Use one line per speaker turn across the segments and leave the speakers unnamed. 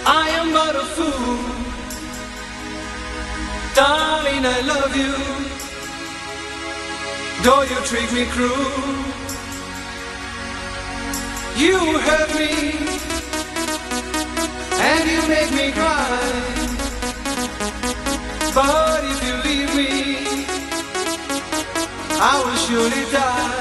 I am but a fool. Darling, I love you. Though you treat me cruel, you hurt me and you make me cry. But if you leave me, I will surely die.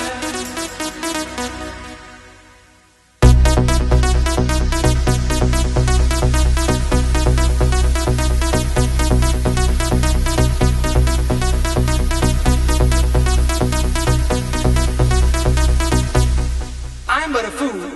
I'm but a fool.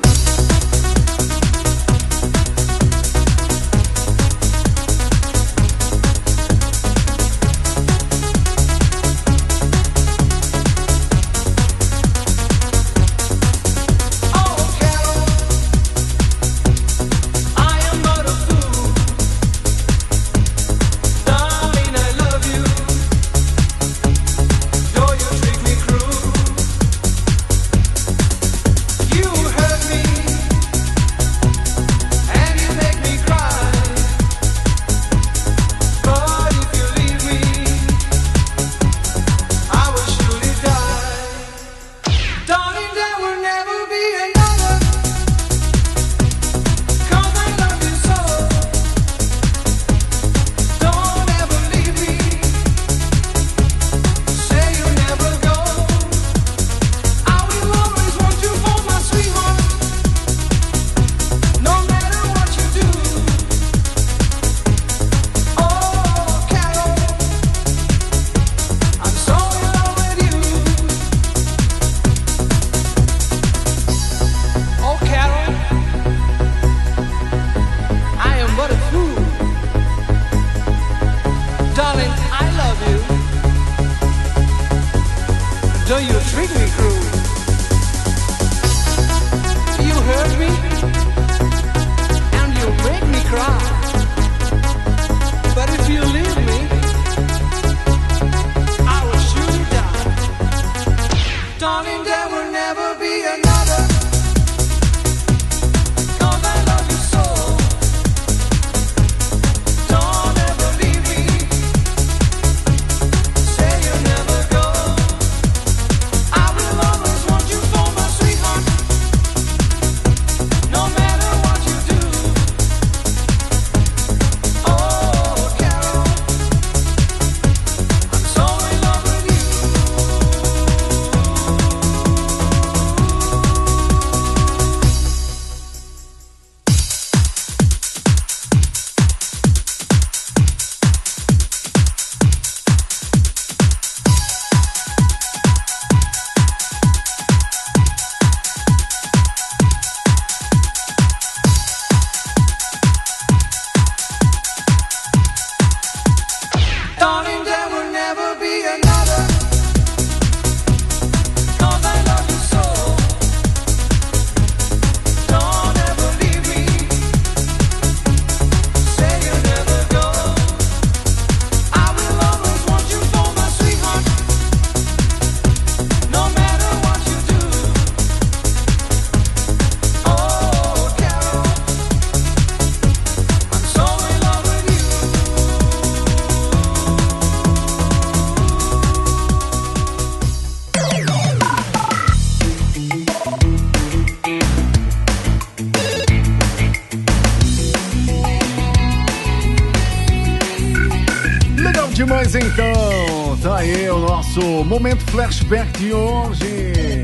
Mas então, tá aí o nosso momento flashback de hoje.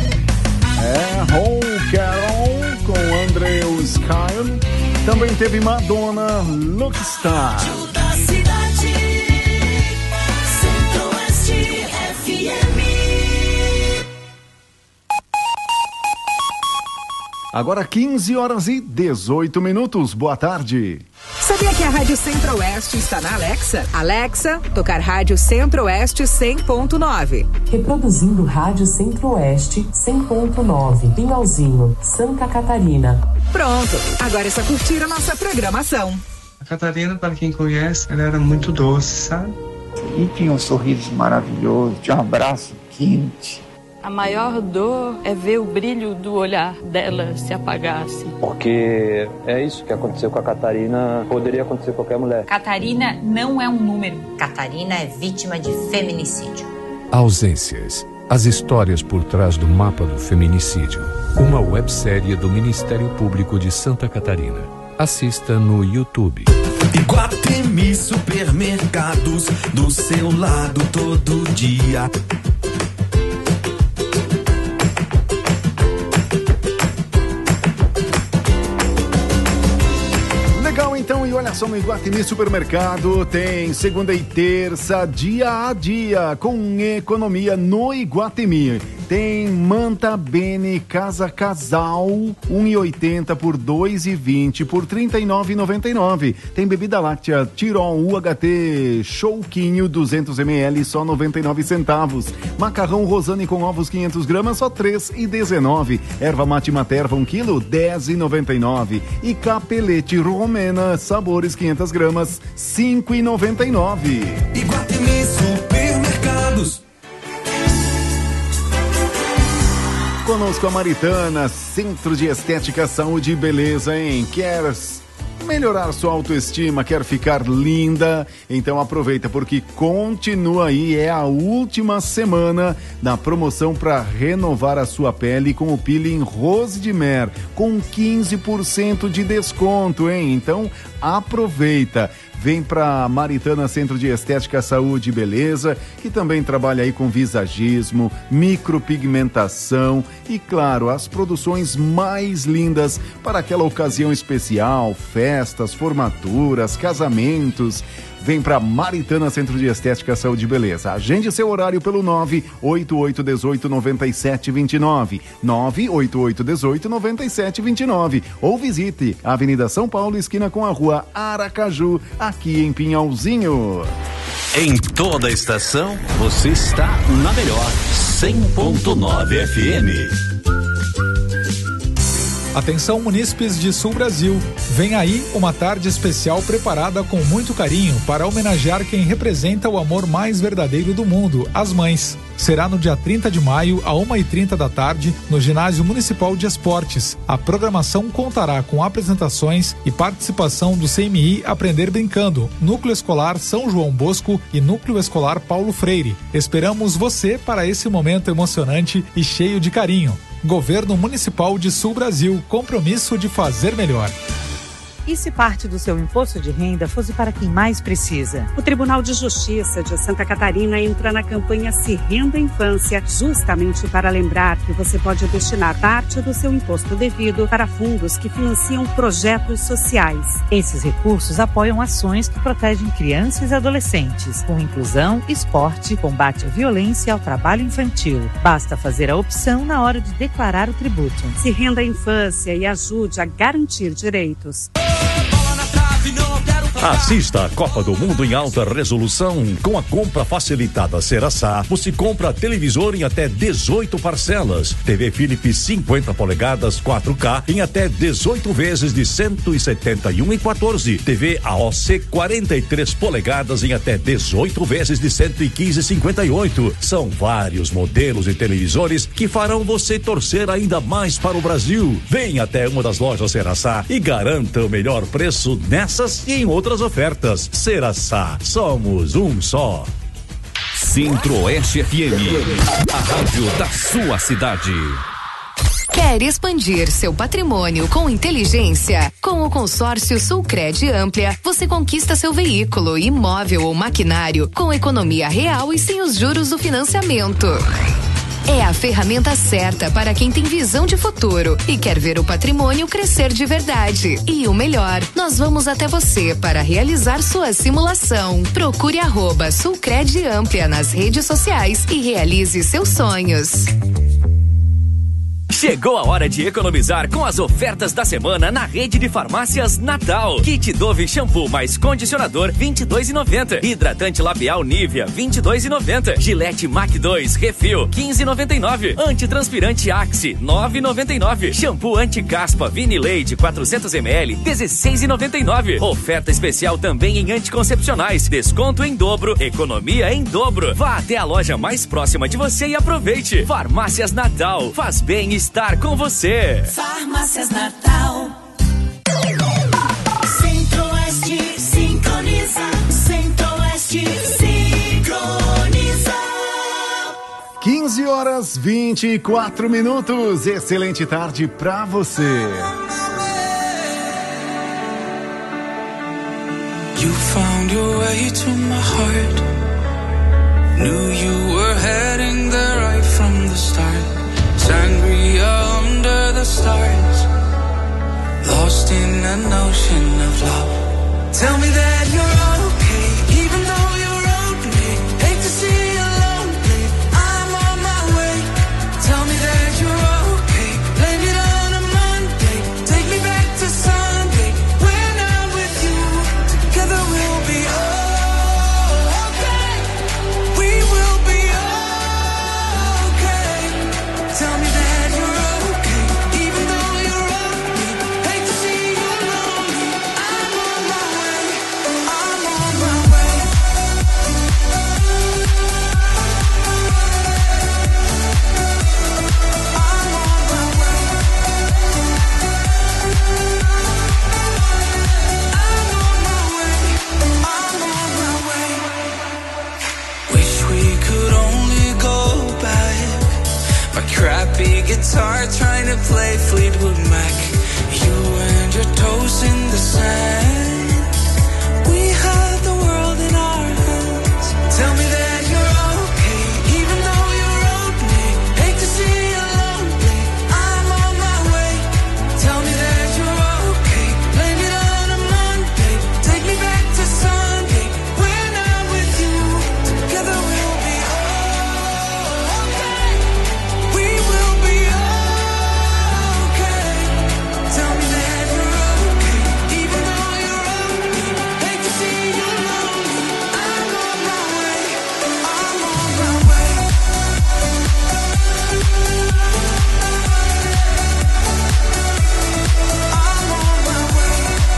É Home Carol com Andrew Skyen. Também teve Madonna, Lockstar. Agora 15 horas e 18 minutos. Boa tarde.
Sabia que a Rádio Centro-Oeste está na Alexa? Alexa, tocar Rádio Centro-Oeste 100.9.
Reproduzindo Rádio Centro-Oeste 100.9. Pinhalzinho, Santa Catarina.
Pronto, agora é só curtir a nossa programação.
A Catarina, para quem conhece, ela era muito doce, sabe?
E tinha um sorriso maravilhoso, tinha um abraço quente. A maior dor é ver o brilho do olhar dela se apagar, assim.
Porque é isso que aconteceu com a Catarina, poderia acontecer com qualquer mulher.
Catarina não é um número. Catarina é vítima de feminicídio.
Ausências. As histórias por trás do mapa do feminicídio. Uma websérie do Ministério Público de Santa Catarina. Assista no YouTube.
Iguatemi Supermercados, do seu lado todo dia.
Legal, então, e olha só, no Iguatemi Supermercado tem segunda e terça, dia a dia, com economia no Iguatemi. Tem Manta Bene Casa Casal, 1,80 por 2,20 por 39,99. Tem bebida láctea Tirol UHT Chouquinho 200 ml, só 99 centavos. Macarrão Rosane com ovos 500 gramas, só 3,19. Erva mate Materva 1 quilo, 10,99. E capelete Romena, sabores 500 gramas, 5,99.
Iguatemi Supermercados.
Conosco a Maritana, Centro de Estética, Saúde e Beleza, hein? Quer melhorar sua autoestima, quer ficar linda? Então aproveita, porque continua aí, é a última semana da promoção para renovar a sua pele com o peeling Rose de Mer, com 15% de desconto, hein? Então aproveita. Vem para Maritana Centro de Estética, Saúde e Beleza, que também trabalha aí com visagismo, micropigmentação e, claro, as produções mais lindas para aquela ocasião especial, festas, formaturas, casamentos. Vem para Maritana Centro de Estética, Saúde e Beleza. Agende seu horário pelo 988189729, 988189729, ou visite a Avenida São Paulo, esquina com a Rua Aracaju, aqui em Pinhalzinho.
Em toda a estação, você está na melhor 100.9 FM.
Atenção, munícipes de Sul Brasil. Vem aí uma tarde especial preparada com muito carinho para homenagear quem representa o amor mais verdadeiro do mundo, as mães. Será no dia 30 de maio, à 1h30 da tarde, no Ginásio Municipal de Esportes. A programação contará com apresentações e participação do CMI Aprender Brincando, Núcleo Escolar São João Bosco e Núcleo Escolar Paulo Freire. Esperamos você para esse momento emocionante e cheio de carinho. Governo Municipal de Sul Brasil, compromisso de fazer melhor.
E se parte do seu imposto de renda fosse para quem mais precisa? O Tribunal de Justiça de Santa Catarina entra na campanha Se Renda Infância, justamente para lembrar que você pode destinar parte do seu imposto devido para fundos que financiam projetos sociais. Esses recursos apoiam ações que protegem crianças e adolescentes, com inclusão, esporte, combate à violência e ao trabalho infantil. Basta fazer a opção na hora de declarar o tributo. Se renda a infância e ajude a garantir direitos.
Assista a Copa do Mundo em alta resolução. Com a compra facilitada Ceraçá, você compra televisor em até 18 parcelas. TV Philips 50 polegadas 4K em até 18 vezes de 171,14. TV AOC 43 polegadas em até 18 vezes de 115,58. São vários modelos de televisores que farão você torcer ainda mais para o Brasil. Venha até uma das lojas Ceraçá e garanta o melhor preço nessas e em outras ofertas. Ceraçá, somos um só.
Centro-Oeste FM, a rádio da sua cidade.
Quer expandir seu patrimônio com inteligência? Com o consórcio Sulcred Amplia, você conquista seu veículo, imóvel ou maquinário com economia real e sem os juros do financiamento. É a ferramenta certa para quem tem visão de futuro e quer ver o patrimônio crescer de verdade. E o melhor, nós vamos até você para realizar sua simulação. Procure @Sulcred Amplia nas redes sociais e realize seus sonhos.
Chegou a hora de economizar com as ofertas da semana na rede de farmácias Natal. Kit Dove shampoo mais condicionador, R$22,90. Hidratante labial Nivea, R$22,90. Gillette Mac 2 Refil, R$15,99. Antitranspirante Axe, R$9,99. Shampoo anti-caspa Vinilade 400ml, R$16,99. Oferta especial também em anticoncepcionais. Desconto em dobro, economia em dobro. Vá até a loja mais próxima de você e aproveite. Farmácias Natal, faz bem estar com você.
Farmácias Natal. Centro-Oeste sincroniza. Centro-Oeste sincroniza.
15h24. Excelente tarde pra você.
You found your way to my heart. Knew you were heading there right from the start. Sangria under the stars, lost in an ocean of love. Tell me that you're okay, even though you're lonely. Hate to see you lonely, I'm on my way. Tell me that you're okay, blame it on a Monday. Take me back to Sunday, when I'm with you. Together we'll be okay. We will be okay. Tell me that you're okay, even though you're lonely. Hate to see you lonely. I'm on my way. I'm on my way. I'm on my way. I'm on my way. Wish we could only go back. My crappy guitar trying to play Fleetwood Mac. You and your toes in the sand. We had the world in our hands. Tell me that you're okay, even though you're lonely. Hate to see you lonely, I'm on my way. Tell me that you're okay, blame it on a Monday. Take me back to Sunday, when I'm with you. Together we'll be okay. We will be okay. Tell me that you're okay, even though you're lonely. Hate to see you lonely, I'm on my way. I'm on my way. I'm on my way.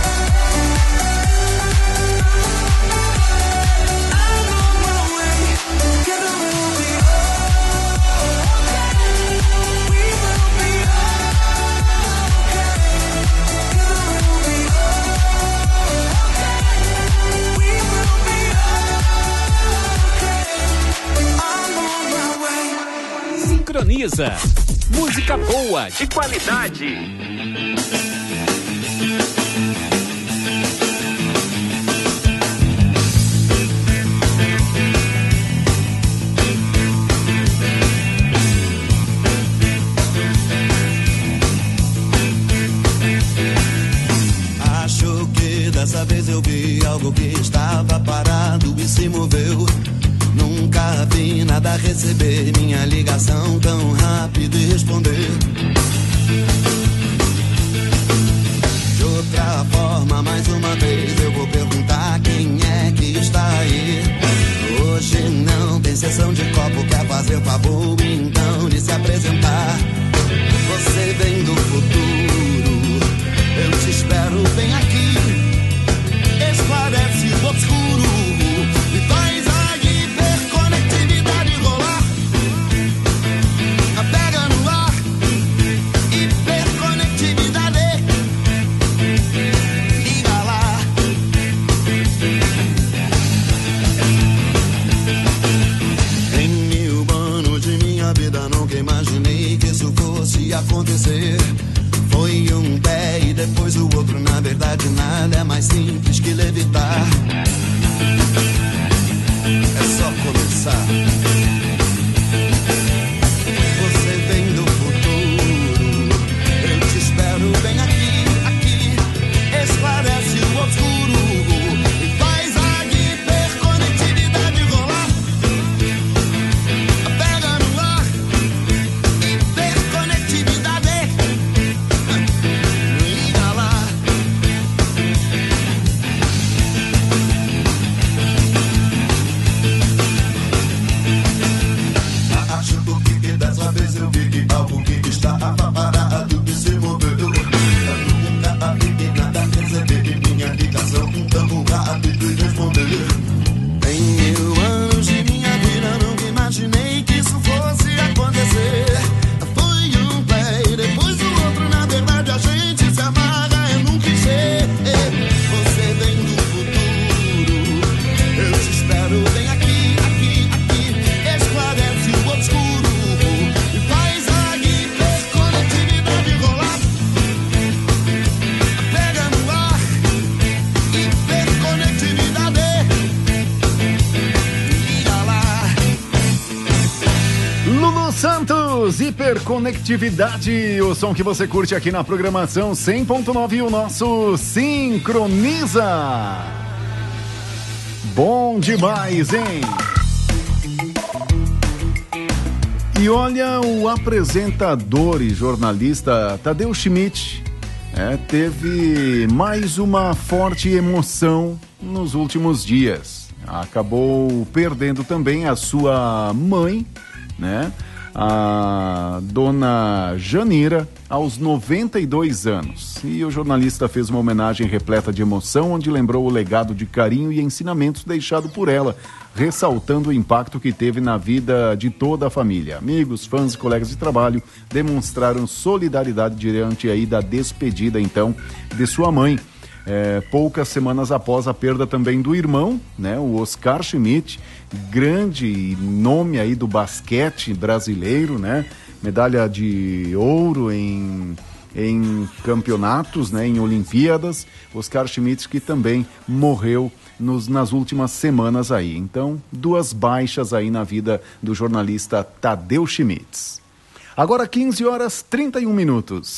I'm on my way. Together we'll be okay. We will be okay. Together we'll be okay. We will be okay. I'm on my way.
Sincroniza. Música boa, de qualidade.
Acho que dessa vez eu vi algo que estava parado e se moveu. Nunca vi nada receber minha ligação tão rápido e responder. De outra forma, mais uma vez eu vou perguntar quem é que está aí. Hoje não tem sessão de copo, quer fazer favor então de se apresentar. Você vem do futuro, eu te espero bem aqui. Esclarece o obscuro e faz a hiperconectividade rolar. Pega no ar, hiperconectividade. Liga lá. Em 1000 anos de minha vida nunca imaginei que isso fosse acontecer. Foi um pé e depois o outro, na verdade nada é mais simples que levitar. É só começar. Você vem do futuro, eu te espero bem aqui, aqui. Esclarece o obscuro e faz a hiperconectividade rolar. Pega no ar, hiperconectividade.
amigos, hiperconectividade, o som que você curte aqui na programação 100.9, o nosso Sincroniza. Bom demais, hein? E olha, o apresentador e jornalista Tadeu Schmidt teve mais uma forte emoção nos últimos dias. Acabou perdendo também a sua mãe, né? A dona Janira, aos 92 anos. E o jornalista fez uma homenagem repleta de emoção, onde lembrou o legado de carinho e ensinamentos deixado por ela, ressaltando o impacto que teve na vida de toda a família. Amigos, fãs e colegas de trabalho demonstraram solidariedade diante aí da despedida, então, de sua mãe. Poucas semanas após a perda também do irmão, né, o Oscar Schmidt, grande nome aí do basquete brasileiro, né, medalha de ouro em campeonatos, né, em Olimpíadas. Oscar Schmidt, que também morreu nas últimas semanas aí. Então, 2 baixas aí na vida do jornalista Tadeu Schmidt. Agora 15h31.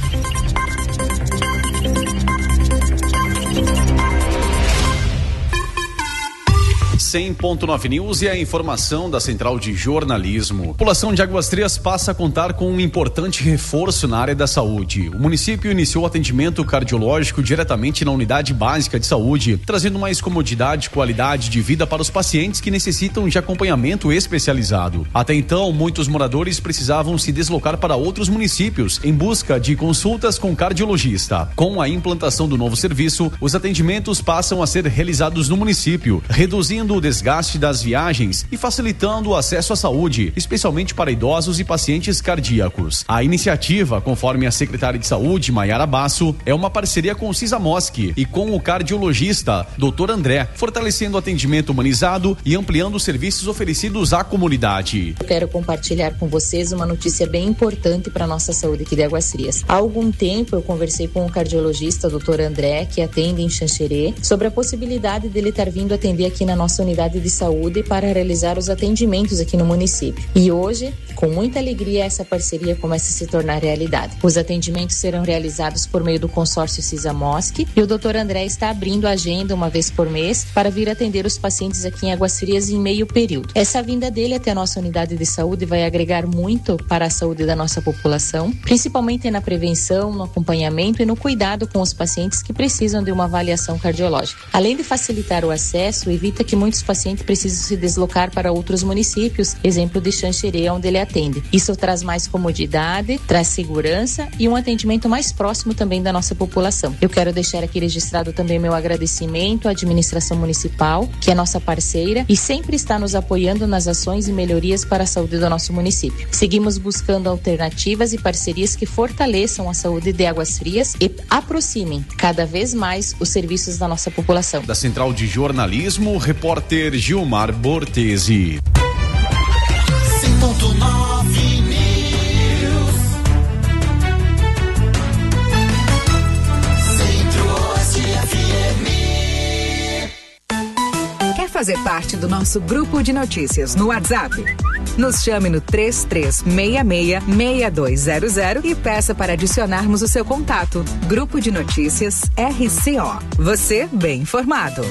100.9 News e a informação da Central de Jornalismo. A população de Águas Frias passa a contar com um importante reforço na área da saúde. O município iniciou atendimento cardiológico diretamente na unidade básica de saúde, trazendo mais comodidade e qualidade de vida para os pacientes que necessitam de acompanhamento especializado. Até então, muitos moradores precisavam se deslocar para outros municípios em busca de consultas com cardiologista. Com a implantação do novo serviço, os atendimentos passam a ser realizados no município, reduzindo o desgaste das viagens e facilitando o acesso à saúde, especialmente para idosos e pacientes cardíacos. A iniciativa, conforme a secretária de Saúde, Maiara Basso, é uma parceria com o Cisamosc e com o cardiologista, Dr. André, fortalecendo o atendimento humanizado e ampliando os serviços oferecidos à comunidade.
Eu quero compartilhar com vocês uma notícia bem importante para a nossa saúde aqui de Águas Frias. Há algum tempo eu conversei com o cardiologista, Dr. André, que atende em Xanxerê, sobre a possibilidade dele estar vindo atender aqui na nossa unidade de saúde para realizar os atendimentos aqui no município. E hoje, com muita alegria, essa parceria começa a se tornar realidade. Os atendimentos serão realizados por meio do consórcio Cisamosc e o Dr. André está abrindo a agenda uma vez por mês para vir atender os pacientes aqui em Águas Frias em meio período. Essa vinda dele até a nossa unidade de saúde vai agregar muito para a saúde da nossa população, principalmente na prevenção, no acompanhamento e no cuidado com os pacientes que precisam de uma avaliação cardiológica. Além de facilitar o acesso, evita que muitos pacientes precisam se deslocar para outros municípios, exemplo de Xanxerê, onde ele atende. Isso traz mais comodidade, traz segurança e um atendimento mais próximo também da nossa população. Eu quero deixar aqui registrado também meu agradecimento à administração municipal, que é nossa parceira e sempre está nos apoiando nas ações e melhorias para a saúde do nosso município. Seguimos buscando alternativas e parcerias que fortaleçam a saúde de Águas Frias e aproximem cada vez mais os serviços da nossa população.
Da Central de Jornalismo, repórter Gilmar Bortesi.
100.9 News. Centro-Oeste FM.
Quer fazer parte do nosso grupo de notícias no WhatsApp? Nos chame no 3366-6200 e peça para adicionarmos o seu contato. Grupo de Notícias RCO. Você bem informado.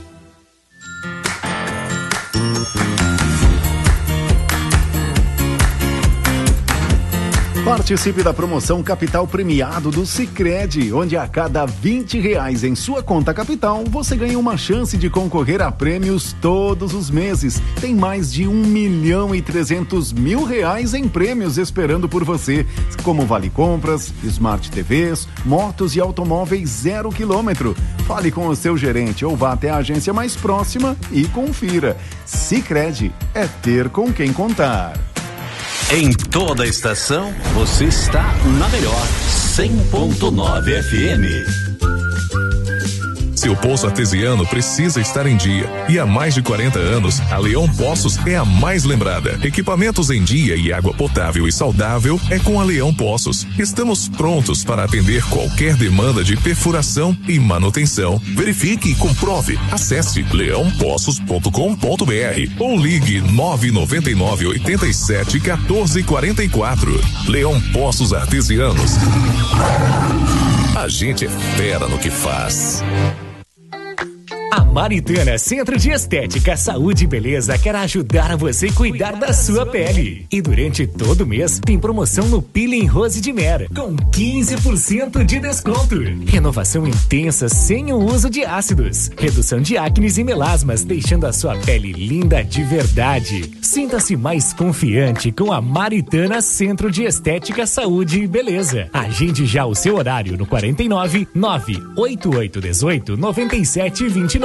Participe da promoção Capital Premiado do Sicredi, onde a cada R$20 em sua conta capital, você ganha uma chance de concorrer a prêmios todos os meses. Tem mais de R$1.300.000 em prêmios esperando por você, como Vale Compras, Smart TVs, motos e automóveis 0 km. Fale com o seu gerente ou vá até a agência mais próxima e confira. Sicredi é ter com quem contar.
Em toda a estação, você está na melhor 100.9 FM.
Seu poço artesiano precisa estar em dia. E há mais de 40 anos, a Leão Poços é a mais lembrada. Equipamentos em dia e água potável e saudável é com a Leão Poços. Estamos prontos para atender qualquer demanda de perfuração e manutenção. Verifique e comprove. Acesse leãopoços.com.br ou ligue 999 87 14 44. Leão Poços Artesianos. A gente é fera no que faz.
A Maritana Centro de Estética, Saúde e Beleza quer ajudar você a cuidar da sua pele. E durante todo o mês tem promoção no Peeling Rose de Mera, com 15% de desconto. Renovação intensa sem o uso de ácidos. Redução de acnes e melasmas, deixando a sua pele linda de verdade. Sinta-se mais confiante com a Maritana Centro de Estética, Saúde e Beleza. Agende já o seu horário no 49 98818 9729.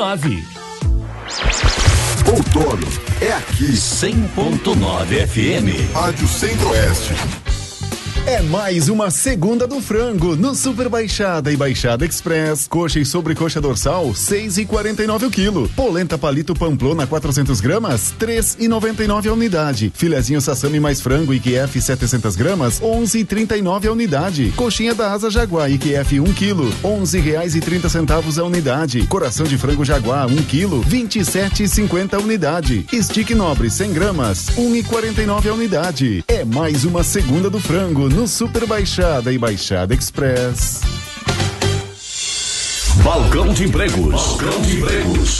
Outono é aqui.
100.9 FM.
Rádio Centro-Oeste.
É mais uma segunda do frango no Super Baixada e Baixada Express. Coxa e sobrecoxa dorsal, 6,49 o quilo. Polenta palito Pamplona 400 gramas, 3,99 a unidade. Filezinho sassami mais frango IQF 700 gramas, 11,39 a unidade. Coxinha da asa Jaguar IQF 1 quilo, R$11,30 a unidade. Coração de frango Jaguar 1 quilo, 27,50 a unidade. Stick nobre 100 gramas, 1,49 a unidade. É mais uma segunda do frango no Super Baixada e Baixada Express.
Balcão de Empregos. Balcão de Empregos.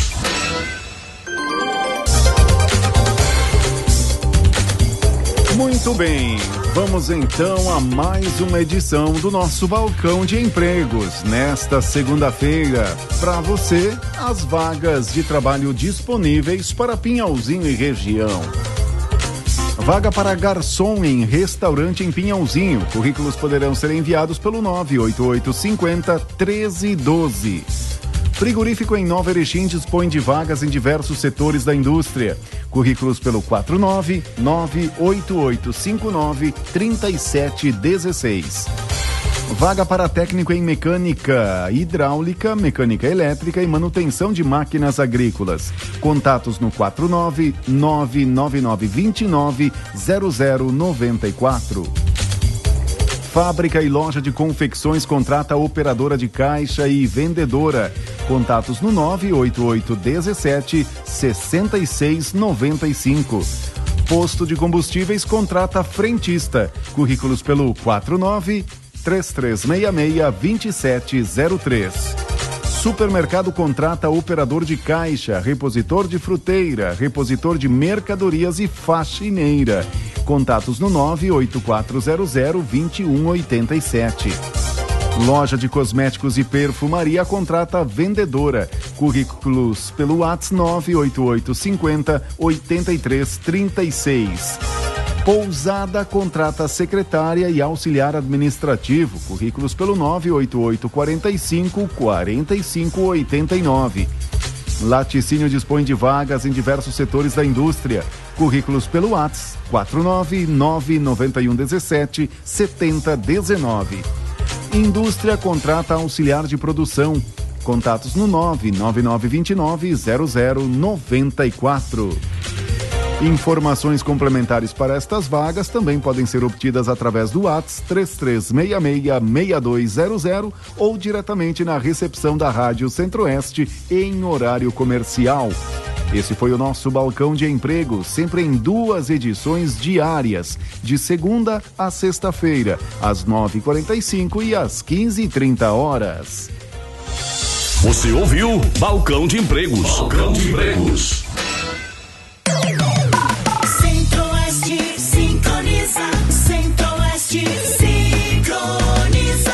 Muito bem, vamos então a mais uma edição do nosso Balcão de Empregos. Nesta segunda-feira, para você, as vagas de trabalho disponíveis para Pinhalzinho e região. Vaga para garçom em restaurante em Pinhalzinho. Currículos poderão ser enviados pelo 98850-1312. Frigorífico em Nova Erechim dispõe de vagas em diversos setores da indústria. Currículos pelo 49988593716. Vaga para técnico em mecânica hidráulica, mecânica elétrica e manutenção de máquinas agrícolas. Contatos no 49999290094. Fábrica e loja de confecções contrata operadora de caixa e vendedora. Contatos no 98817-6695. Posto de combustíveis contrata frentista. Currículos pelo 49-3366-2703. Supermercado contrata operador de caixa, repositor de fruteira, repositor de mercadorias e faxineira. Contatos no 98400-2187. Loja de cosméticos e perfumaria contrata vendedora. Currículos pelo WhatsApp 98850-8336. Pousada contrata secretária e auxiliar administrativo. Currículos pelo 98845-4589. Laticínio dispõe de vagas em diversos setores da indústria. Currículos pelo WhatsApp 49991177019. Indústria contrata auxiliar de produção. Contatos no 999290094. Informações complementares para estas vagas também podem ser obtidas através do WhatsApp 3366-6200 ou diretamente na recepção da Rádio Centro-Oeste em horário comercial. Esse foi o nosso Balcão de Emprego, sempre em 2 edições diárias, de segunda a sexta-feira, às 9h45 e às 15h30.
Você ouviu Balcão de Empregos. Balcão de Empregos.
Centro-Oeste sincroniza. Centro-Oeste sincroniza.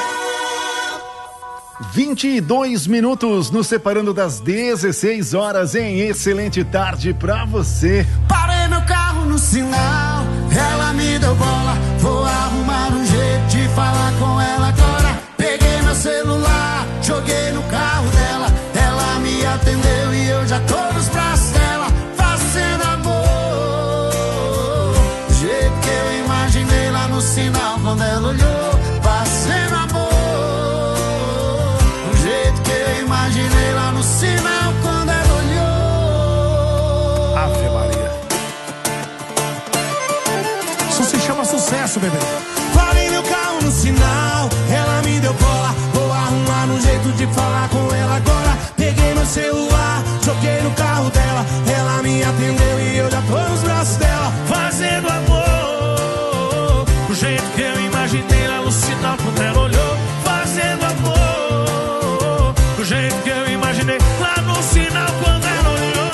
22 minutos nos separando das 16 horas em excelente tarde pra você.
Parei meu carro no sinal, ela me deu bola. Vou arrumar um jeito de falar com ela agora. Peguei meu celular, joguei no carro dela. Ela me atendeu e eu já tô nos braços dela, fazendo amor. Do jeito que eu imaginei lá no sinal, quando ela olhou, fazendo amor. Do jeito que eu imaginei lá no abraço, bebê. Parei meu carro no sinal, ela me deu bola. Vou arrumar um jeito de falar com ela agora. Peguei meu celular, joguei no carro dela. Ela me atendeu e eu já tô nos braços dela. Fazendo amor, do jeito que eu imaginei lá no sinal quando ela olhou. Fazendo amor, do jeito que eu imaginei lá no sinal quando ela olhou.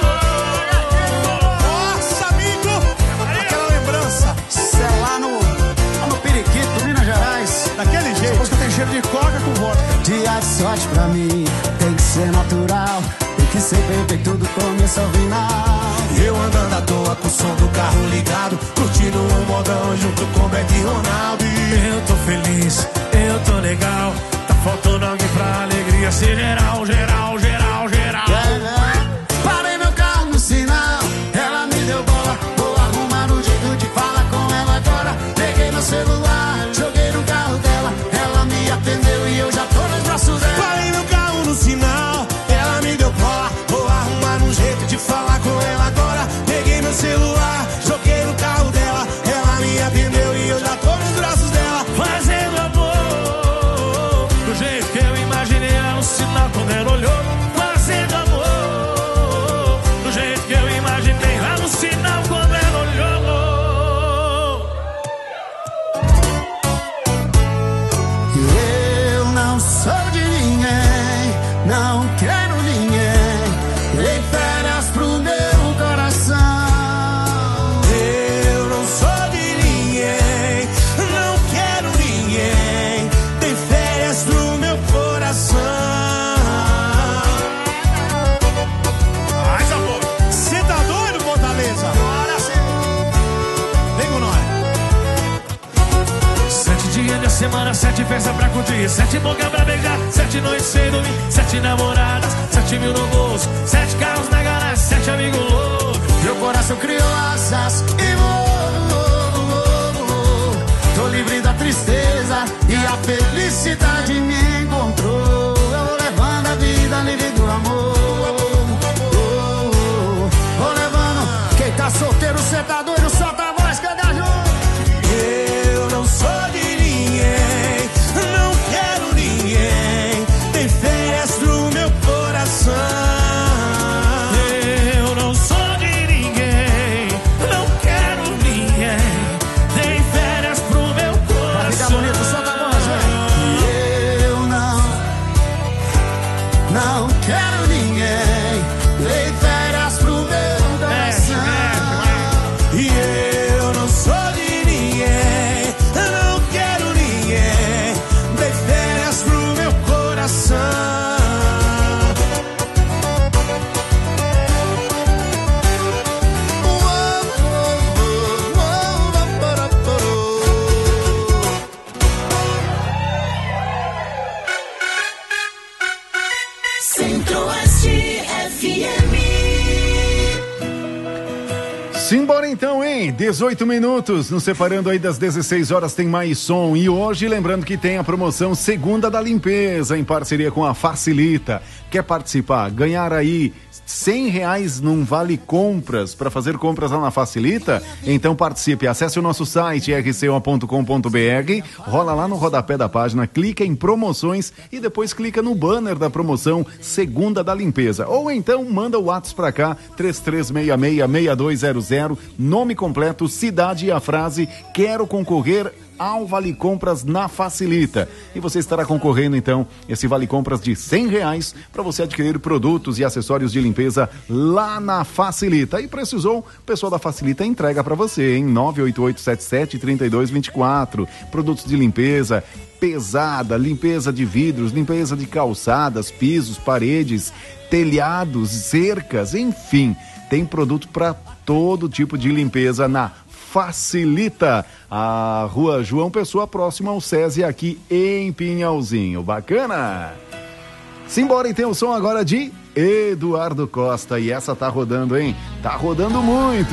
Nossa, amigo! Aquela lembrança, sei lá no Periquito, Minas Gerais. Daquele jeito. Depois que tem cheiro de coca com vodka.
Dia de sorte pra mim tem que ser natural. Tem que ser perfeito do começo ao final. Eu andando à toa com o som do carro ligado, curtindo um modão junto com Beck e Ronaldo. Eu tô feliz, eu tô legal. Tá faltando alguém pra alegria ser geral, geral, geral, geral. Parei meu carro no sinal, ela me deu bola. Vou arrumar um jeito de falar com ela agora. Peguei meu celular, joguei no carro dela. Ela me atendeu e eu já tô nos braços dela. Parei meu carro no sinal, ela me deu bola. Vou arrumar um jeito de falar com ela agora. Peguei meu celular, joguei no carro dela. Ela me atendeu e eu já tô nos braços dela. Fazendo amor, do jeito que eu imaginei lá no sinal quando ela olhou. Fazendo amor, do jeito que eu imaginei lá no sinal quando ela olhou. Eu não sou de ninguém, não quero ninguém. Dei férias pro meu coração. Eu não sou de ninguém, não quero ninguém. Dei férias pro meu coração.
Ai, sabor. Você tá doido, Fortaleza? Agora sim. Vem com nós.
7 dias da semana, 7 festas pra curtir, 7 bocas pra beijar, 7 noites sem dormir, 7 namoradas, 7 mil no bolso, 7 carros na garagem, 7 amigos loucos. Meu coração criou asas e voou. Tô livre da tristeza e a felicidade me encontrou. Eu vou levando a vida livre do amor. Vou levando. Quem tá solteiro, cê tá doido, solta a voz, canta junto. Eu não sou de ninguém, não quero ninguém. Tem férias pro meu coração. Eu não sou de ninguém, não quero ninguém. Tem férias pro meu coração. Vai ficar bonito, solta a voz, velho. Eu não quero ninguém. Tem férias pro meu coração. E eu não sou de ninguém, não quero ninguém. Dei férias pro meu coração.
Centro-Oeste FM. Simbora então, hein? 18 minutos, nos separando aí das 16 horas tem mais som. E hoje, lembrando que tem a promoção Segunda da Limpeza, em parceria com a Facilita. Quer participar? Ganhar aí R$100 num Vale Compras para fazer compras lá na Facilita? Então participe, acesse o nosso site rco.com.br, rola lá no rodapé da página, clica em promoções e depois clica no banner da promoção Segunda da Limpeza. Ou então manda o WhatsApp para cá, 3366-6200, nome completo, cidade e a frase "Quero concorrer ao Vale Compras na Facilita". E você estará concorrendo então esse Vale Compras de R$100 para você adquirir produtos e acessórios de limpeza lá na Facilita. E precisou, o pessoal da Facilita entrega para você, em 98877-3224. Produtos de limpeza pesada, limpeza de vidros, limpeza de calçadas, pisos, paredes, telhados, cercas, enfim, tem produto para todo tipo de limpeza na Facilita. A Rua João Pessoa, próxima ao SESI, aqui em Pinhalzinho. Bacana? Simbora, então, o som agora de Eduardo Costa. E essa tá rodando, hein? Tá rodando muito.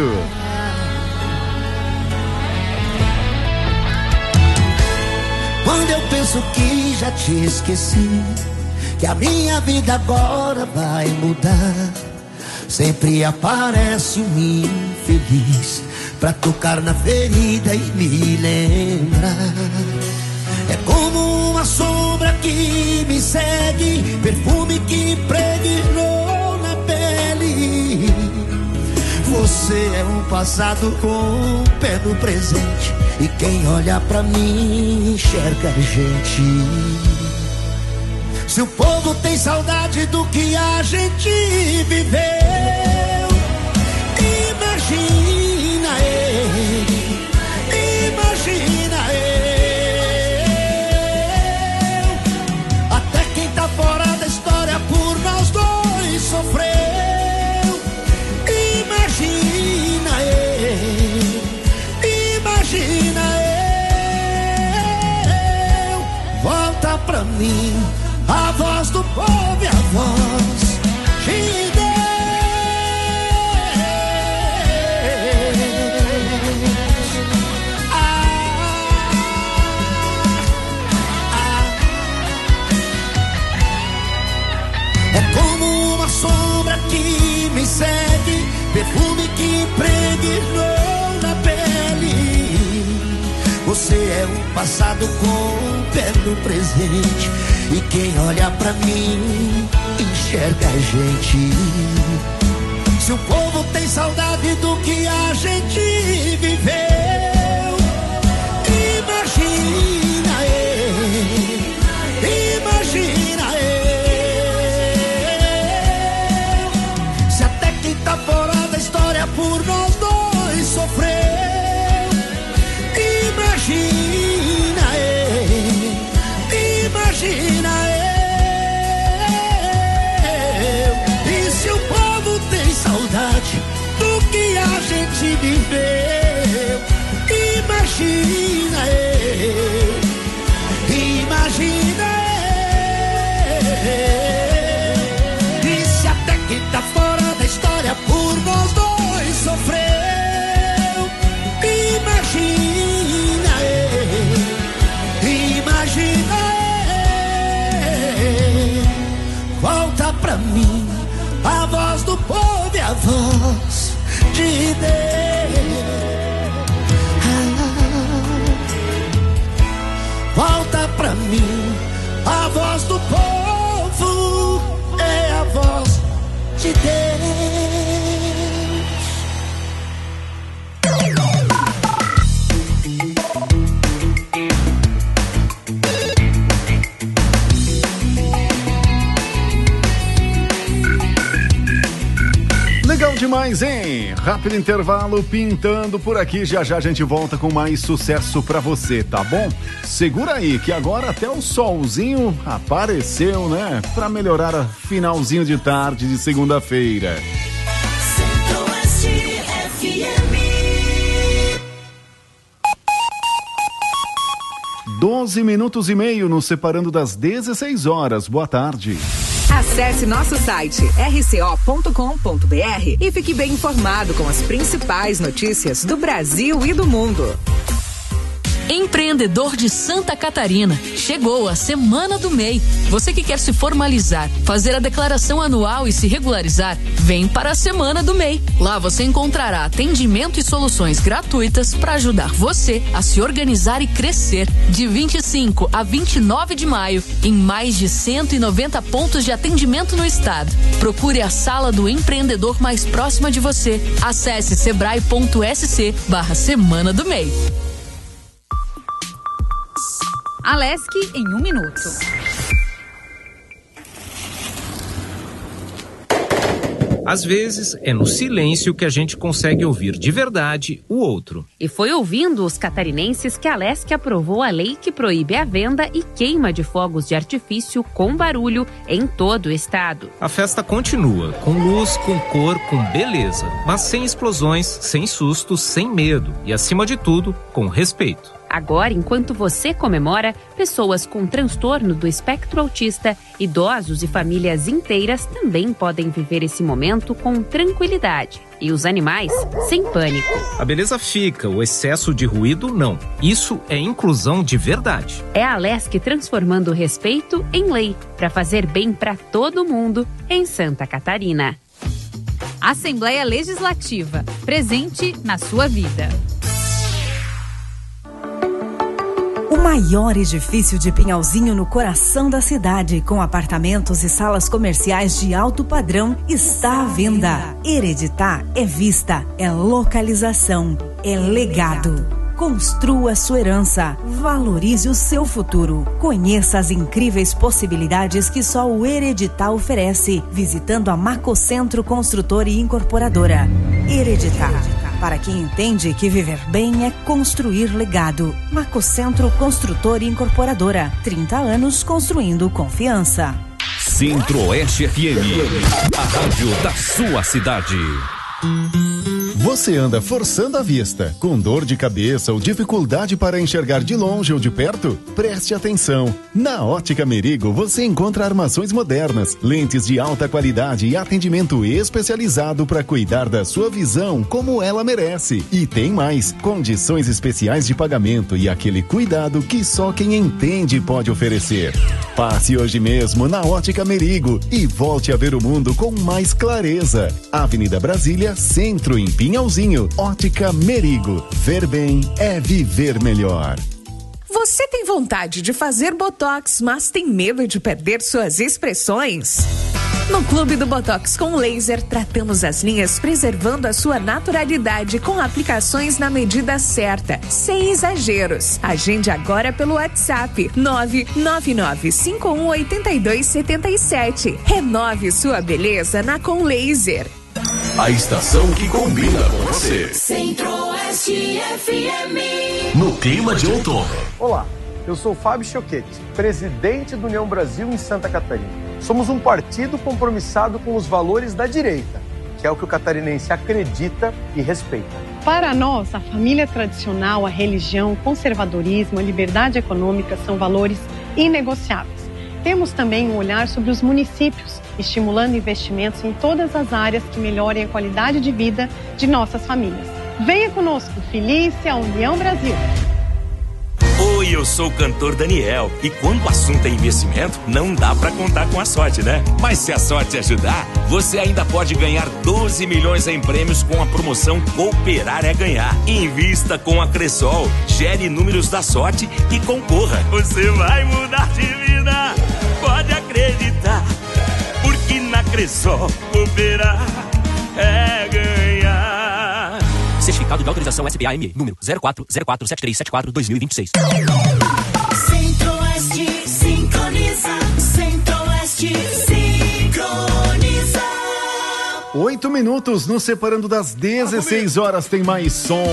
Quando eu penso que já te esqueci, que a minha vida agora vai mudar, sempre aparece um infeliz pra tocar na ferida e me lembrar. É como uma sombra que me segue, perfume que impregnou na pele. Você é um passado com o pé no presente, e quem olha pra mim enxerga a gente. Se o povo tem saudade do que a gente viveu, imagina ele, imagina eu. Até quem tá fora da história por nós dois sofreu. Imagina eu, imagina eu. Volta pra mim a voz do povo e a voz de Deus. É como uma sombra que me segue, perfume que impregnou na pele. Você é um passado com o pé no presente, e quem olha pra mim enxerga a gente. Se o povo tem saudade do que a gente viveu, imagina ele, imagina eu. Se até quem tá fora da história por nós dois sofreu, imagina ele, imagina eu. E se o povo tem saudade do que a gente viveu, imagina eu, imagina eu. E se até quem tá fora da história por nós dois sofreu, imagina eu, imagina eu. Volta pra mim a voz do povo e a voz de Deus. Volta pra mim a voz do povo, é a voz de Deus.
Legal demais, hein? Rápido intervalo pintando por aqui. Já já a gente volta com mais sucesso pra você, tá bom? Segura aí que agora até o solzinho apareceu, né? Pra melhorar a finalzinho de tarde de segunda-feira.
Centro-Oeste FM.
12 minutos e meio nos separando das 16 horas. Boa tarde.
Acesse nosso site rco.com.br e fique bem informado com as principais notícias do Brasil e do mundo.
Empreendedor de Santa Catarina, chegou a Semana do MEI. Você que quer se formalizar, fazer a declaração anual e se regularizar, vem para a Semana do MEI. Lá você encontrará atendimento e soluções gratuitas para ajudar você a se organizar e crescer. De 25 a 29 de maio, em mais de 190 pontos de atendimento no estado. Procure a sala do empreendedor mais próxima de você. Acesse sebrae.sc/Semana do MEI.
Alesc em 1 minuto.
Às vezes, é no silêncio que a gente consegue ouvir de verdade o outro.
E foi ouvindo os catarinenses que a Alesc aprovou a lei que proíbe a venda e queima de fogos de artifício com barulho em todo o estado.
A festa continua, com luz, com cor, com beleza, mas sem explosões, sem sustos, sem medo e, acima de tudo, com respeito.
Agora, enquanto você comemora, pessoas com transtorno do espectro autista, idosos e famílias inteiras também podem viver esse momento com tranquilidade. E os animais, sem pânico.
A beleza fica, o excesso de ruído não. Isso é inclusão de verdade.
É a Alesc transformando o respeito em lei, para fazer bem para todo mundo em Santa Catarina.
Assembleia Legislativa, presente na sua vida.
O maior edifício de Pinhalzinho no coração da cidade, com apartamentos e salas comerciais de alto padrão, está à venda. Hereditar é vista, é localização, é legado. Construa sua herança, valorize o seu futuro. Conheça as incríveis possibilidades que só o Hereditar oferece, visitando a Macocentro Construtora e Incorporadora. Hereditar, para quem entende que viver bem é construir legado. Macocentro Construtora e Incorporadora, 30 anos construindo confiança.
Centro-Oeste FM, a rádio da sua cidade.
Você anda forçando a vista, com dor de cabeça ou dificuldade para enxergar de longe ou de perto? Preste atenção! Na Ótica Merigo você encontra armações modernas, lentes de alta qualidade e atendimento especializado para cuidar da sua visão como ela merece. E tem mais, condições especiais de pagamento e aquele cuidado que só quem entende pode oferecer. Passe hoje mesmo na Ótica Merigo e volte a ver o mundo com mais clareza. Avenida Brasília, Centro, em Pinhalzinho. Ótica Merigo. Ver bem é viver melhor.
Você tem vontade de fazer botox, mas tem medo de perder suas expressões? No Clube do Botox com Laser, tratamos as linhas preservando a sua naturalidade com aplicações na medida certa, sem exageros. Agende agora pelo WhatsApp 999518277. Renove sua beleza na Com Laser.
A estação que combina com você.
Centro-Oeste FM.
No clima de outono.
Olá, eu sou Fábio Choquete, presidente do União Brasil em Santa Catarina. Somos um partido compromissado com os valores da direita, que é o que o catarinense acredita e respeita.
Para nós, a família tradicional, a religião, o conservadorismo, a liberdade econômica são valores inegociáveis. Temos também um olhar sobre os municípios, estimulando investimentos em todas as áreas que melhorem a qualidade de vida de nossas famílias. Venha conosco, feliz a União Brasil.
Oi, eu sou o cantor Daniel e quando o assunto é investimento, não dá pra contar com a sorte, né? Mas se a sorte ajudar, você ainda pode ganhar 12 milhões em prêmios com a promoção Cooperar é Ganhar. Invista com a Cressol, gere números da sorte e concorra. Você vai mudar de vida, pode acreditar, porque na Cressol Cooperar é ganhar.
Certificado de autorização SBAM, número 04047374-2026.
Centro-Oeste sincroniza. Centro-Oeste sincroniza.
8 minutos nos separando das 16 horas, tem mais som.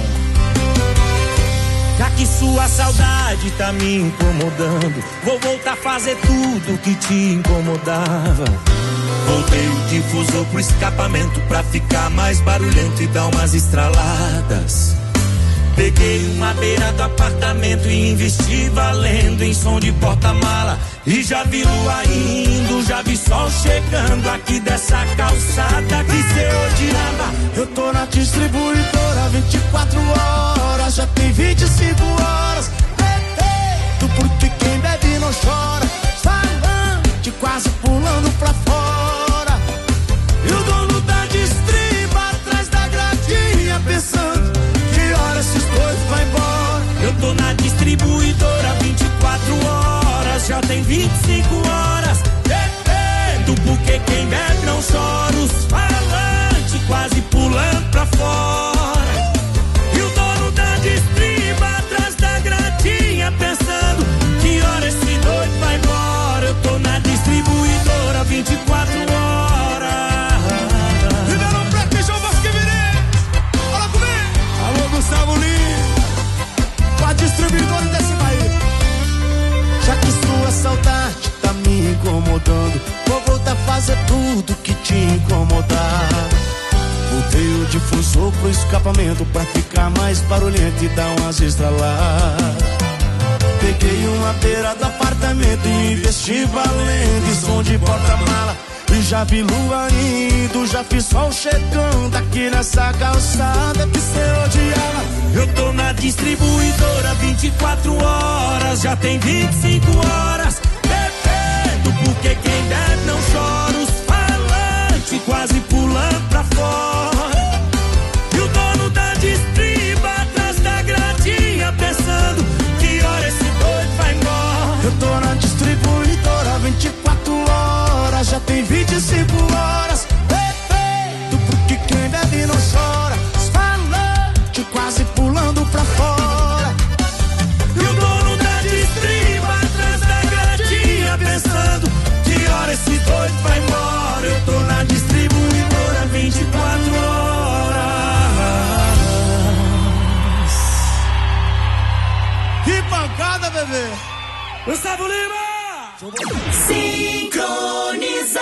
Já que sua saudade tá me incomodando, vou voltar a fazer tudo que te incomodava. Voltei o difusor pro escapamento pra ficar mais barulhento e dar umas estraladas. Peguei uma beira do apartamento e investi valendo em som de porta-mala. E já vi lua indo, já vi sol chegando aqui dessa calçada que cê odiava.
Eu tô na distribuidora 24 horas, já tem 25 horas. Tu porque quem bebe não chora, falante quase pulando pra fora. E o dono da distriba atrás da gradinha pensando que hora esses dois vai embora.
Eu tô na distribuidora 24 horas, já tem 25 horas. Bebendo porque quem bebe não chora, os falantes quase pulando pra fora. E o dono da distriba atrás da gradinha pensando que hora esse doido vai embora. Eu tô na distribuidora 24 horas.
Gustavo Lima, com a distribuidora desse país. Já que sua saudade tá me incomodando, vou voltar a fazer tudo que te incomodar. Voltei o difusor pro escapamento pra ficar mais barulhento e dar umas estraladas. Peguei uma beira do apartamento e investi valendo em som de porta-mala. E já vi lua indo, já fiz sol chegando aqui nessa calçada que cê odiava.
Eu tô na distribuidora 24 horas, já tem 25 horas. Bebendo porque quem bebe não chora, os falantes quase pulando pra
tem 25 horas. Perfeito, porque quem bebe não chora. Falante, quase pulando pra fora.
E o dono da distriba atrás da gatinha, pensando que hora esse doido vai embora. Eu tô na distribuidora 24 horas.
Que pancada, bebê!
Gustavo Lima!
Sincronizar.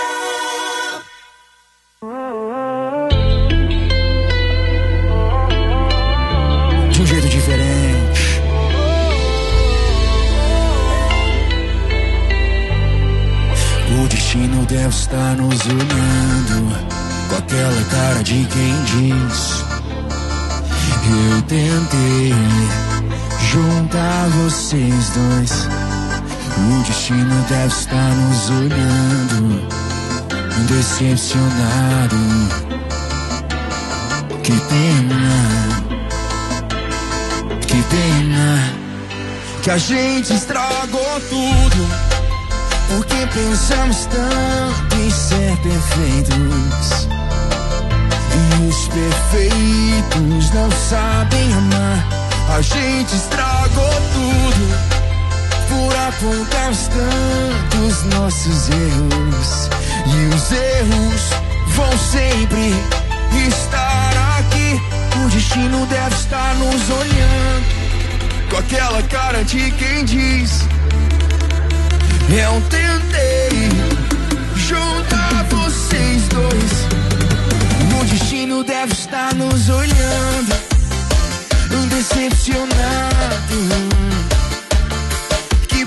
De um jeito diferente. O destino deve estar nos olhando com aquela cara de quem diz: eu tentei juntar vocês dois. O destino deve estar nos olhando, decepcionado. Que pena que a gente estragou tudo, porque pensamos tanto em ser perfeitos. E os perfeitos não sabem amar. A gente estragou tudo por apontar tantos nossos erros. E os erros vão sempre estar aqui. O destino deve estar nos olhando com aquela cara de quem diz: eu tentei juntar vocês dois. O destino deve estar nos olhando, decepcionado. Que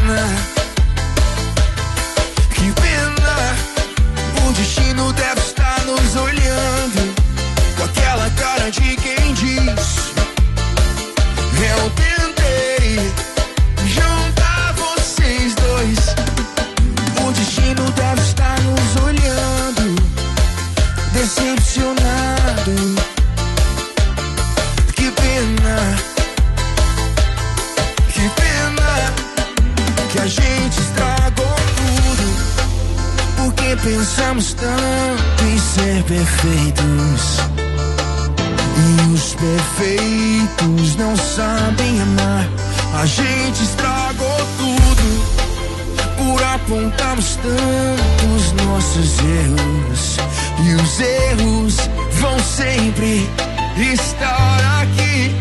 pena, o destino deve estar nos olhando com aquela cara de quem diz: eu tentei juntar vocês dois. O destino deve estar nos olhando, decepcionado. Que pena que a gente estragou tudo, porque pensamos tanto em ser perfeitos. E os perfeitos não sabem amar. A gente estragou tudo por apontarmos tantos nossos erros. E os erros vão sempre estar aqui.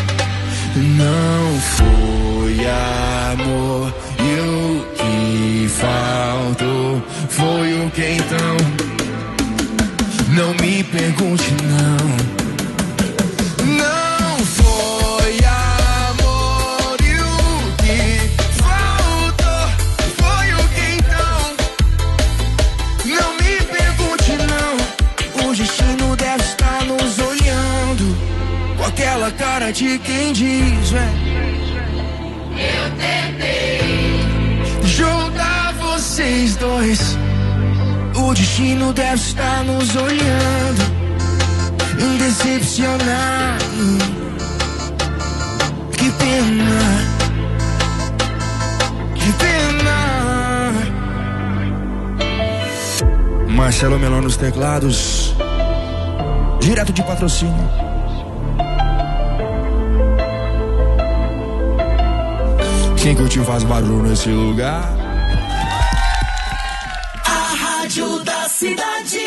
Não foi amor, e o que faltou foi o que então? Não me pergunte não. Não foi amor, e o que faltou foi o que então? Não me pergunte não. O destino deve estar nos olhando com aquela cara de quem diz, eu tentei juntar vocês dois. O destino deve estar nos olhando, decepcionado. Que pena, que pena. Marcelo Melão nos teclados, direto de Patrocínio. Quem curtiu faz barulho nesse lugar.
A rádio da cidade,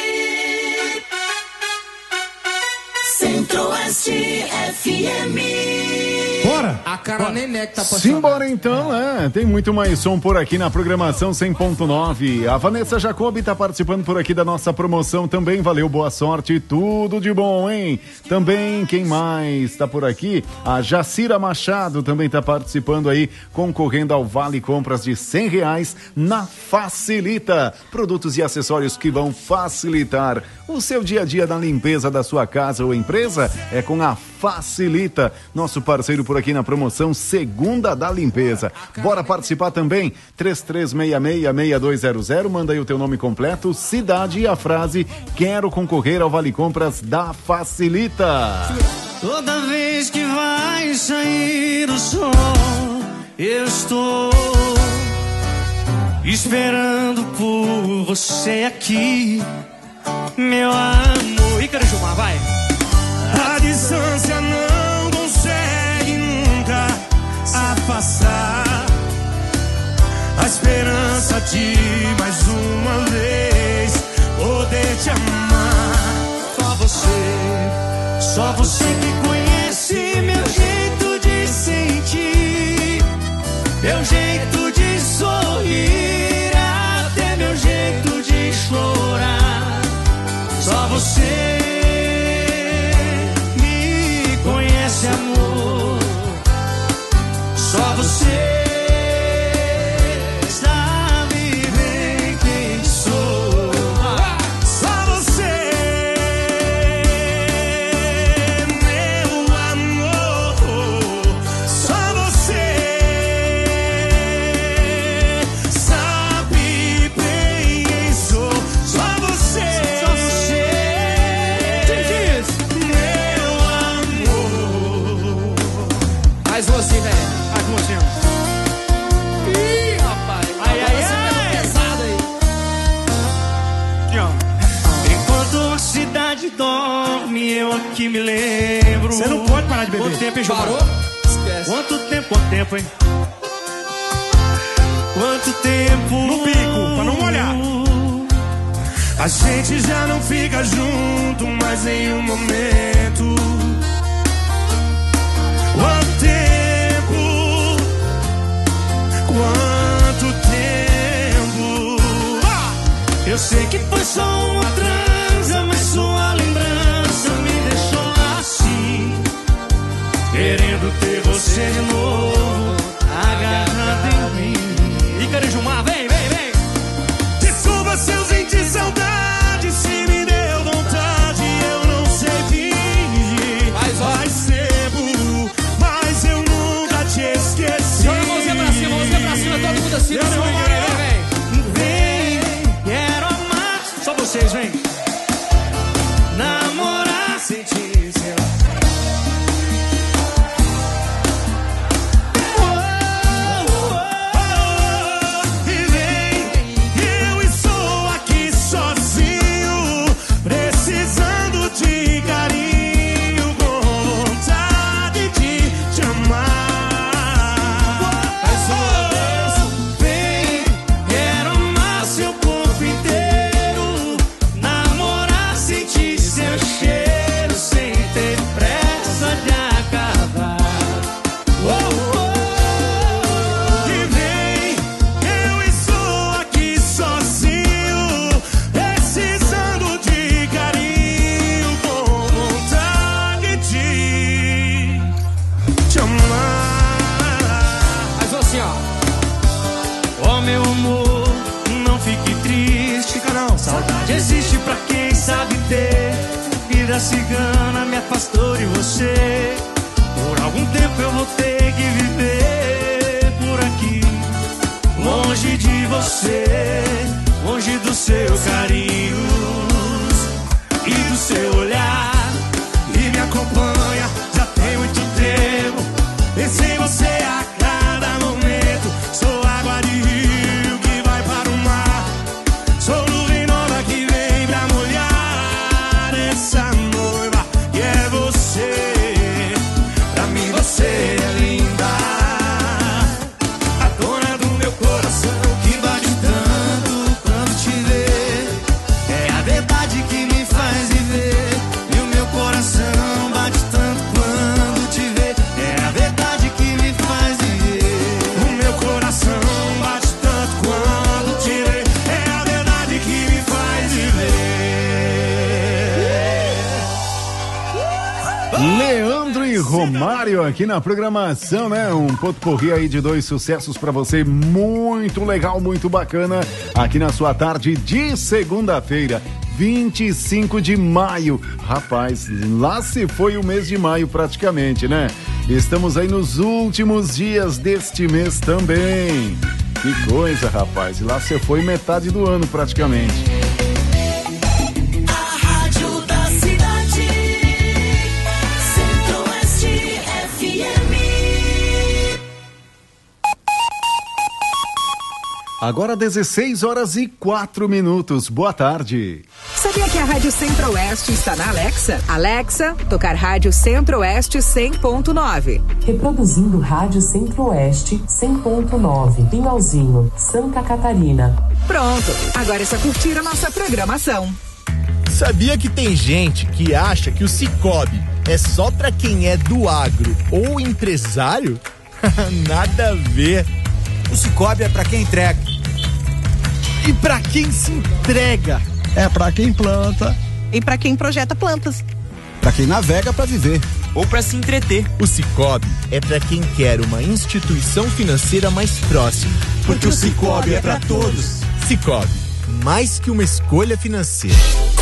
Centro-Oeste FM.
Bora!
A cara Nené que tá passando.
Simbora então, tem muito mais som por aqui na programação 100.9. A Vanessa Jacobi tá participando por aqui da nossa promoção também. Valeu, boa sorte, tudo de bom, hein? Também, quem mais tá por aqui? A Jacira Machado também tá participando aí, concorrendo ao Vale Compras de R$100 na Facilita. Produtos e acessórios que vão facilitar o seu dia a dia na limpeza da sua casa ou empresa é com a Facilita, nosso parceiro por aqui na promoção Segunda da Limpeza. Bora participar também? 3366-6200, manda aí o teu nome completo, cidade e a frase: quero concorrer ao Vale Compras da Facilita.
Toda vez que vai sair o sol, eu estou
esperando por você aqui, meu amor. Ícaro Gilmar, vai. A distância não consegue nunca afastar a esperança de mais uma vez poder te amar. Só você que conhece meu jeito de sentir, meu jeito de sorrir, até meu jeito de chorar. Só você me conhece, amor. Só você sabe bem quem sou. Só você, meu amor. Só você sabe bem quem sou. Só você, meu amor.
Faz você, velho. Faz você. Ih, rapaz. Ai. Pesado aí.
Aqui, ó. Enquanto a cidade dorme, eu aqui me lembro.
Você não pode parar de beber.
Quanto tempo, hein, Gilmar?
Parou? Esquece.
Quanto tempo, hein? Quanto tempo?
No pico, pra não molhar.
A gente já não fica junto mais em um momento. Quanto tempo? Quanto tempo? Eu sei que foi só uma transa, mas sua lembrança me deixou assim, querendo ter você de novo, agarrado em mim. Ícaro Gilmar, vem. Desculpa se eu senti saudade, se me deu vontade, eu não sei fingir. Faz tempo, mas eu nunca te esqueci.
Joga a mãozinha pra cima, todo mundo assim.
Vem, quero amar. Só vocês, vem. Namorar, sentir seu. E vem, eu estou aqui sozinho, precisando de carinho, com vontade de te amar. Mais uma vez, vem, quero amar seu corpo inteiro, namorar, sentir seu cheiro, sem ter pressa de acabar. E vem, eu estou aqui sozinho, precisando de carinho, com vontade de te amar.
Faz assim, ó.
Oh, meu amor, não fique triste, não. Saudade existe pra quem sabe ter. Vida cigana me afastou de você. Por algum tempo eu vou ter que viver por aqui, longe de você, longe do seu carinho e do seu olhar. E me acompanha, já tem muito tempo. Penso em você a cada momento. Sou água de rio que vai para o mar. Sou nuvem nova que vem pra molhar essa noiva que é você. Pra mim você é linda, a dona do meu coração que bate tanto quando te vê. É a verdade que me faz viver. E o meu coração bate tanto quando te vê. É a verdade que me faz viver. O meu coração bate tanto quando te vê. É a verdade que me faz viver.
Leandro e Romário aqui na programação, né? Um potpourri aí de 2 sucessos pra você, muito legal, muito bacana, aqui na sua tarde de segunda-feira, 25 de maio. Rapaz, lá se foi o mês de maio praticamente, né? Estamos aí nos últimos dias deste mês também. Que coisa, rapaz, lá se foi metade do ano praticamente. Agora 16h04. Boa tarde.
Sabia que a Rádio Centro-Oeste está na Alexa? Alexa, tocar Rádio Centro-Oeste 100.9.
Reproduzindo Rádio Centro-Oeste 100.9. Pinhalzinho, Santa Catarina.
Pronto, agora é só curtir a nossa programação.
Sabia que tem gente que acha que o Cicobi é só pra quem é do agro ou empresário? Nada a ver.
O Cicobi é pra quem entrega.
E pra quem se entrega?
É pra quem planta.
E pra quem projeta plantas.
Pra quem navega pra viver.
Ou pra se entreter. O Cicobi é pra quem quer uma instituição financeira mais próxima.
Porque o Cicobi é pra todos.
Cicobi, mais que uma escolha financeira.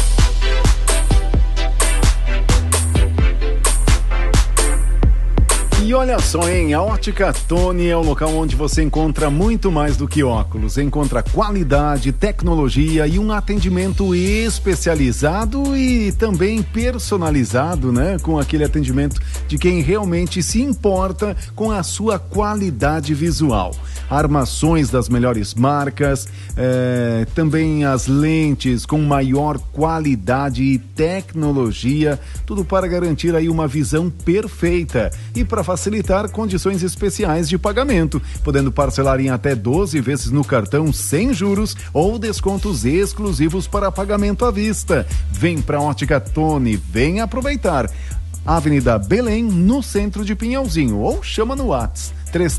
E olha só, hein? A Ótica Tony é o local onde você encontra muito mais do que óculos. Encontra qualidade, tecnologia e um atendimento especializado e também personalizado, né? Com aquele atendimento de quem realmente se importa com a sua qualidade visual. Armações das melhores marcas, também as lentes com maior qualidade e tecnologia, tudo para garantir aí uma visão perfeita e para facilitar condições especiais de pagamento, podendo parcelar em até 12 vezes no cartão sem juros ou descontos exclusivos para pagamento à vista. Vem pra Ótica Tony, vem aproveitar. Avenida Belém, no centro de Pinhalzinho, ou chama no WhatsApp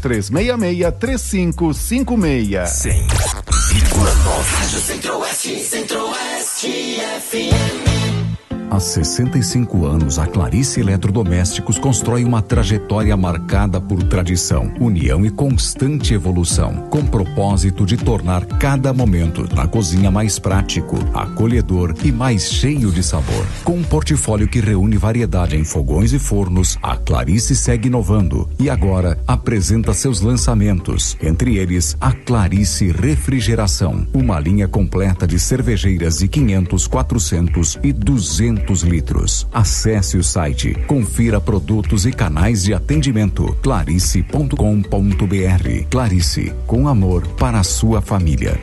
3366-3556.
100,9 Rádio Centro-Oeste, Centro-Oeste FM.
Há 65 anos, a Clarice Eletrodomésticos constrói uma trajetória marcada por tradição, união e constante evolução, com propósito de tornar cada momento na cozinha mais prático, acolhedor e mais cheio de sabor. Com um portfólio que reúne variedade em fogões e fornos, a Clarice segue inovando e agora apresenta seus lançamentos, entre eles a Clarice Refrigeração, uma linha completa de cervejeiras de 500, 400 e 200 litros. Acesse o site, confira produtos e canais de atendimento clarice.com.br. Clarice, com amor para a sua família.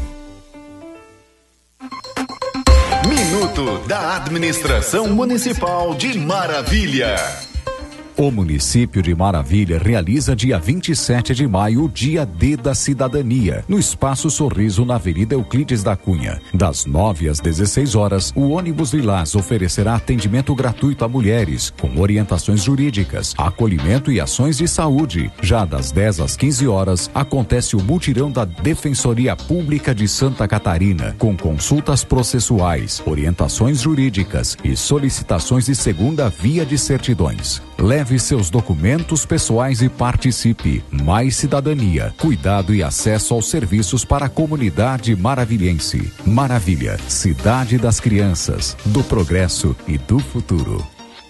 Minuto da Administração Municipal de Maravilha.
O município de Maravilha realiza dia 27 de maio o Dia D da Cidadania, no Espaço Sorriso, na Avenida Euclides da Cunha. Das 9 às 16 horas, o ônibus Lilás oferecerá atendimento gratuito a mulheres, com orientações jurídicas, acolhimento e ações de saúde. Já das 10 às 15 horas, acontece o mutirão da Defensoria Pública de Santa Catarina, com consultas processuais, orientações jurídicas e solicitações de segunda via de certidões. Leve seus documentos pessoais e participe. Mais cidadania, cuidado e acesso aos serviços para a comunidade maravilhense. Maravilha, cidade das crianças, do progresso e do futuro.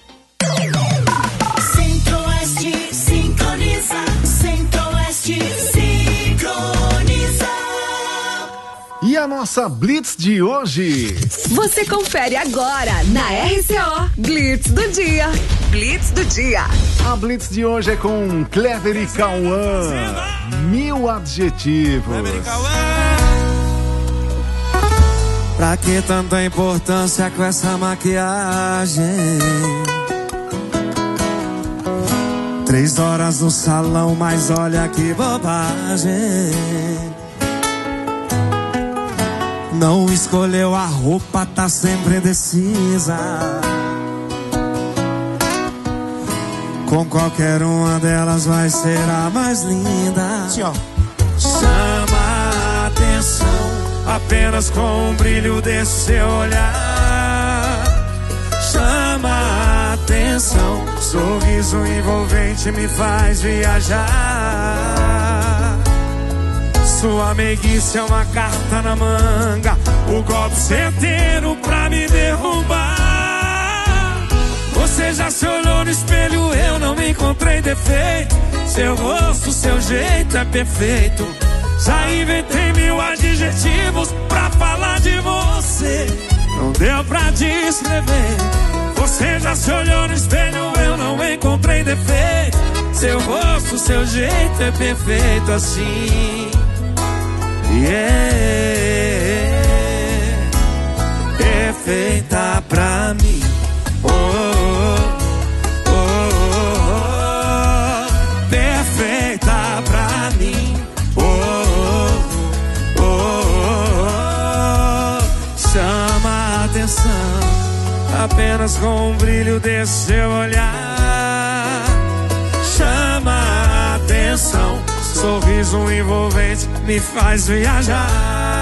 Centro-Oeste sincroniza, Centro-Oeste sincroniza.
E a nossa Blitz de hoje?
Você confere agora na RCO Blitz do Dia. Blitz do Dia.
A Blitz de hoje é com Clever e Cauã. 1000 adjetivos.
Pra que tanta importância com essa maquiagem? 3 horas no salão, mas olha que bobagem. Não escolheu a roupa, tá sempre indecisa. Com qualquer uma delas vai ser a mais linda. Sim, ó. Chama a atenção apenas com o brilho desse seu olhar. Chama a atenção, sorriso envolvente me faz viajar. Sua meiguice é uma carta na manga, o golpe certeiro pra me derrubar. Você já se olhou no espelho, eu não encontrei defeito. Seu rosto, seu jeito é perfeito. Já inventei 1000 adjetivos pra falar de você. Não deu pra descrever. Você já se olhou no espelho, eu não encontrei defeito. Seu rosto, seu jeito é perfeito assim. Perfeita pra mim. Perfeita pra mim. Chama a atenção apenas com o brilho desse seu olhar. Chama a atenção, sorriso envolvente me faz viajar.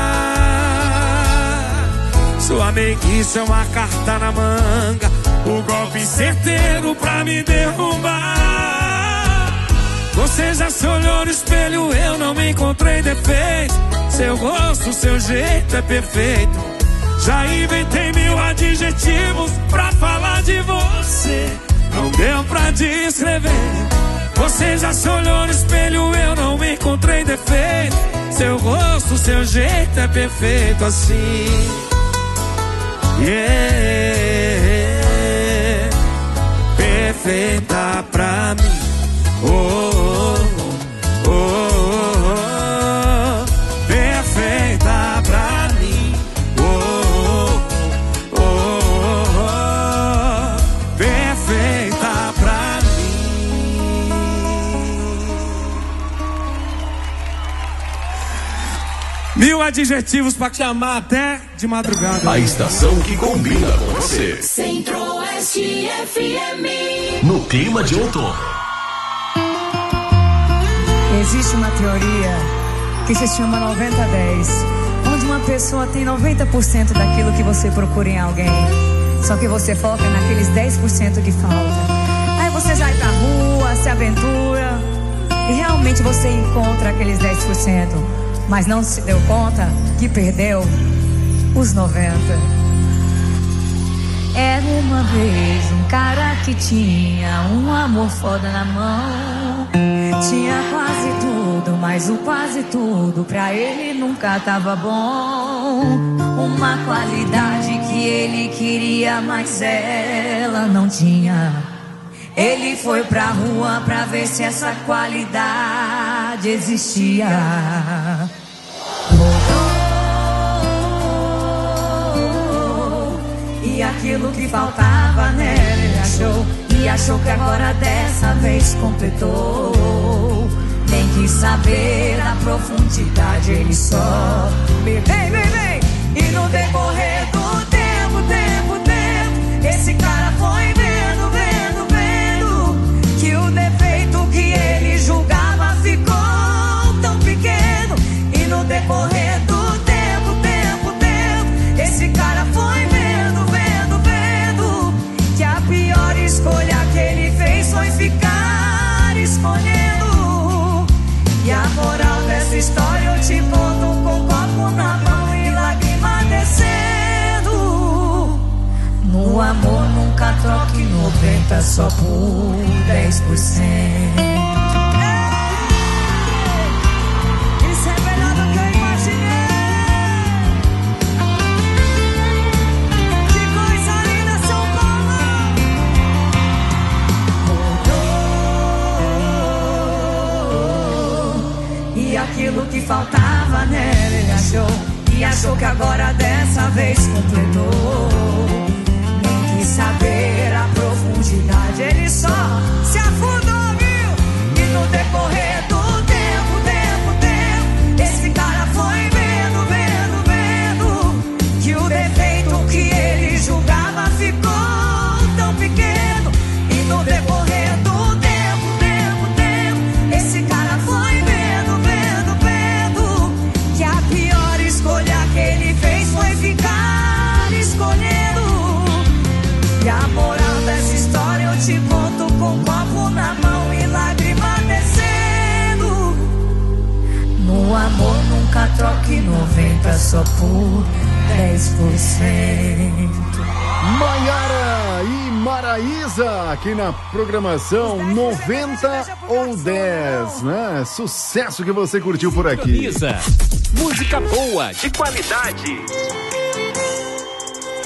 Sua meiguice é uma carta na manga, o golpe certeiro pra me derrubar. Você já se olhou no espelho, eu não me encontrei defeito. Seu rosto, seu jeito é perfeito. Já inventei 1000 adjetivos pra falar de você, não deu pra descrever. Você já se olhou no espelho, eu não me encontrei defeito. Seu rosto, seu jeito é perfeito assim. Perfeita pra mim. Perfeita pra mim. Perfeita pra mim. 1000 adjetivos pra te amar até de madrugada.
A estação que combina com você.
Centro-Oeste FM.
No clima de outono.
Existe uma teoria que se chama 90-10, onde uma pessoa tem 90% daquilo que você procura em alguém, só que você foca naqueles 10% que falta. Aí você sai pra rua, se aventura e realmente você encontra aqueles 10%, mas não se deu conta que perdeu os 90%. Era uma vez um cara que tinha um amor foda na mão. Tinha quase tudo, mas o quase tudo pra ele nunca tava bom. Uma qualidade que ele queria, mas ela não tinha. Ele foi pra rua pra ver se essa qualidade existia. E aquilo que faltava nela ele achou. E achou que agora dessa vez completou. Nem quis saber a profundidade, ele só vem. E no decorrer do tempo, esse cara foi vendo que o defeito que ele julgava ficou tão pequeno. E no decorrer do tempo, esse cara foi vendo que a pior escolha que ele fez foi ficar escolhendo. E a moral dessa história eu te conto com copo na mão e lágrima descendo. No amor nunca troque 90 só por 10%. Isso é melhor do que eu imaginei. Que coisa linda, São Paulo. E aquilo que faltava nela ele achou. E achou que agora dessa vez completou. Nem quis saber a profundidade, ele só se afundou, viu? E no decorrer do tempo, esse cara foi vendo que o defeito que ele julgava ficou tão pequeno. E no decorrer do tempo, esse cara foi vendo que a pior escolha que ele fez foi ficar escolhendo. E a moral dessa história eu te conto com um copo na mão e lágrima descendo. No amor nunca troque 90 só por 10%.
Maiara e Maraísa aqui na programação 90 ou 10, né? Sucesso que você curtiu por aqui.
Música boa, de qualidade.